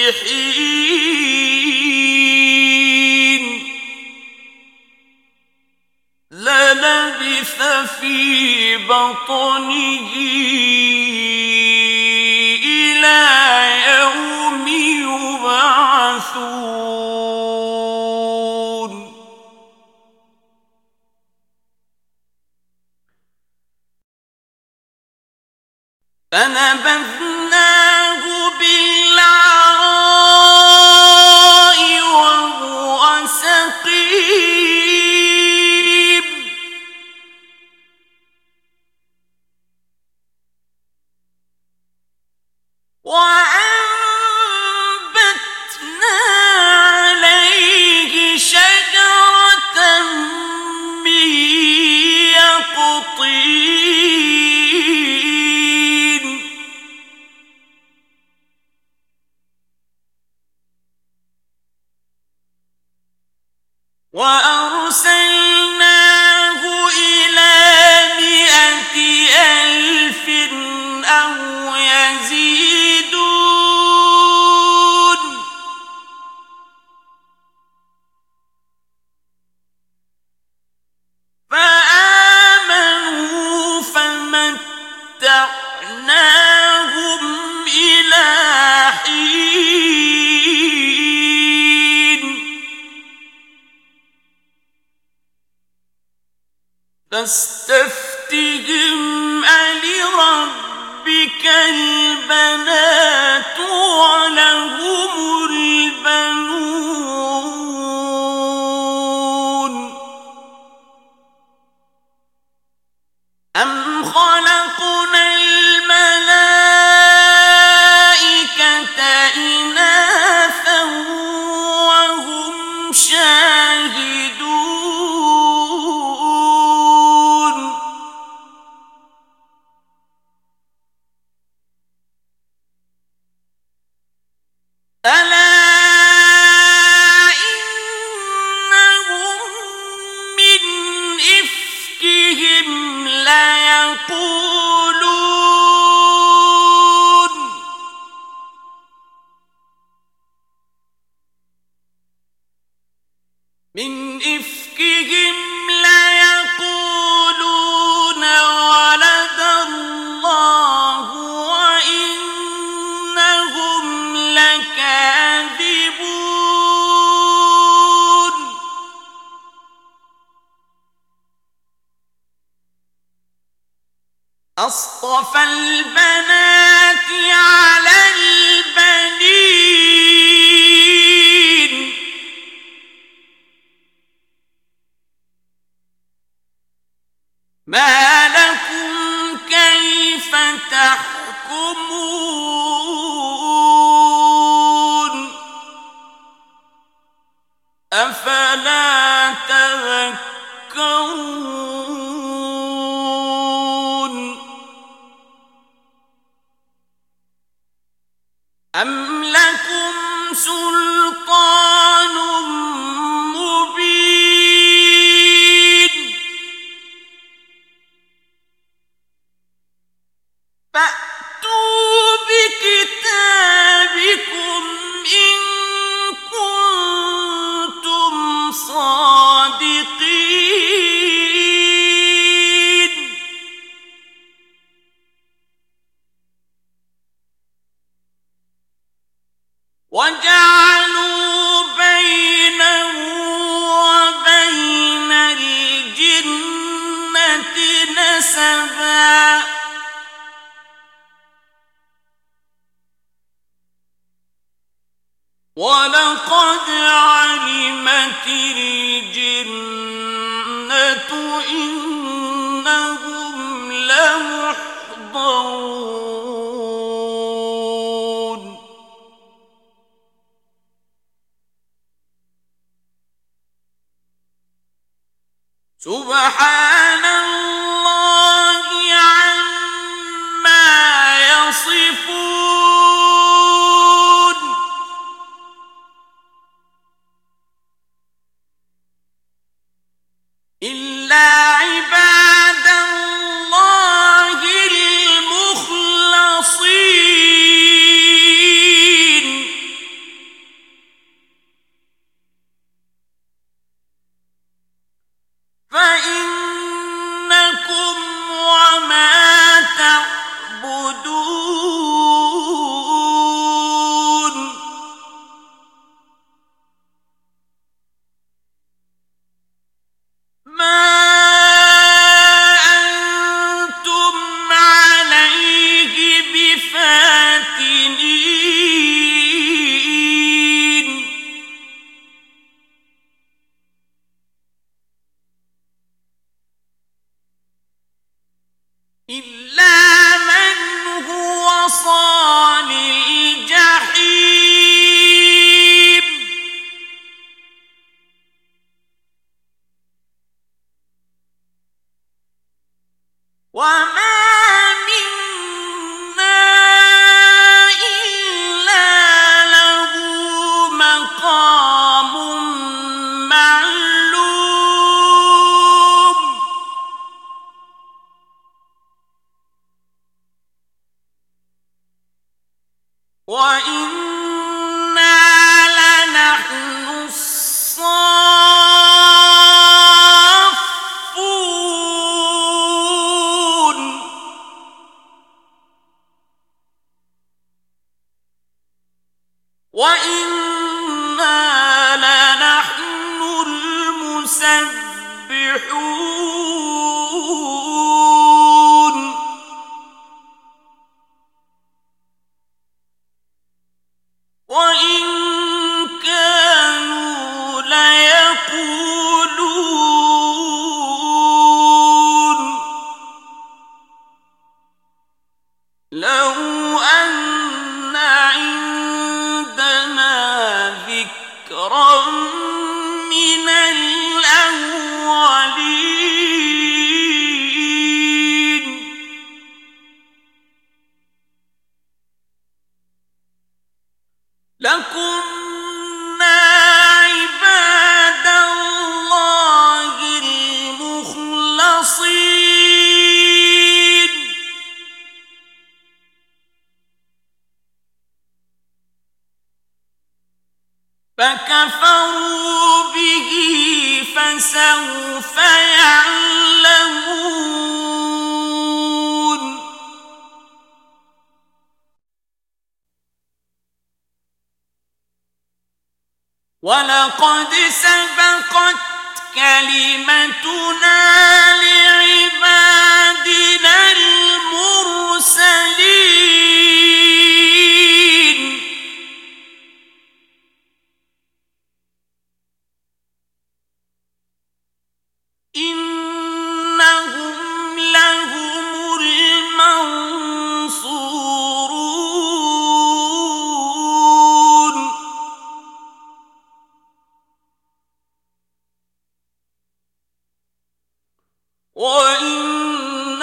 حين للبث في بطنه إلى يوم يبعثون فنبذناه بالعراء وهو سقيم وأنبتنا عليه شجرة من يقطين وأرسلناه إلى 100,000 أو يزيدون فآمنوا فمتعناهم إلى حين فاستفتهم ألربك البنات ولهم البنون أم خلقنا الملائكة إناثا وهم شاهدون ألا إنهم من إفكهم ليقولون ولد الله وإنهم لكاذبون أصطفى البنات على البنين ما لكم كيف تحكمون أفلا تذكرون أم لكم سلطان مبين فأتوا بكتابكم إن كنتم صادقين وجعلوا بينه وبين الجنة نسبا ولقد علمت الجنة إنهم لمحضرون سبحان الله عما يصفون إلا عباد الله المخلصين وإنا لنحن الصافون وإنا لنحن المسبحون وإن كانوا ليقولون لو أن عندنا ذكرا من الأولين لكنا عباد الله المخلصين فكفروا به فسوف يعلمون ولقد سبقت كلمتنا لعبادنا المرسلين إنهم لهم المنصورون وإن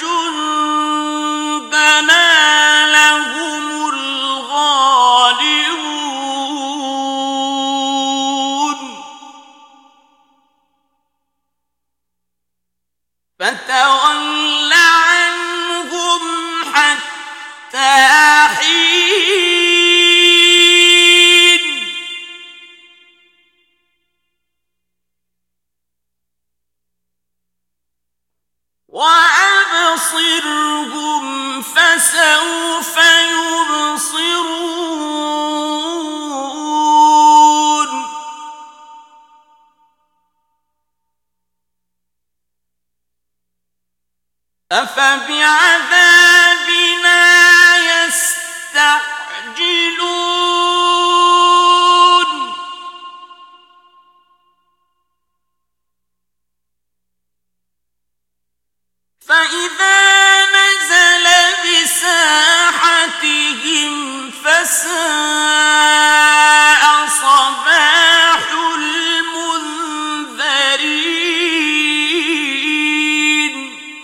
جندنا لهم الغالبون فتول عنهم حتى حين وأبصرهم فسوف يبصرون أفبعذابنا يستعجلون فإذا نزل بساحتهم فساء صباح المنذرين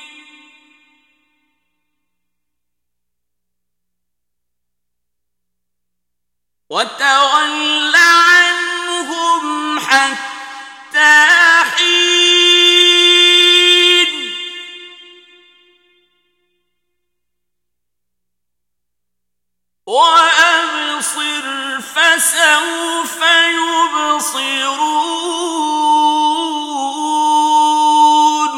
وتول عنهم حتى حين وأبصر فسوف يبصرون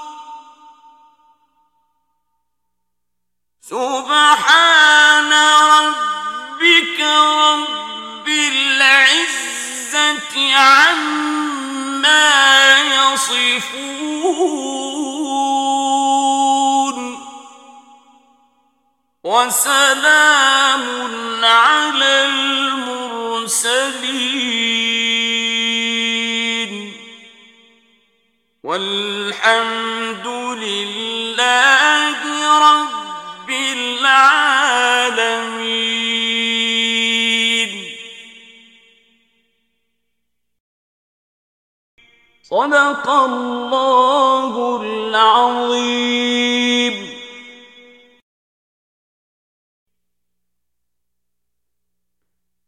سبحان ربك رب العزة عما يصفون وسلام على المرسلين والحمد لله رب العالمين. صدق الله العظيم.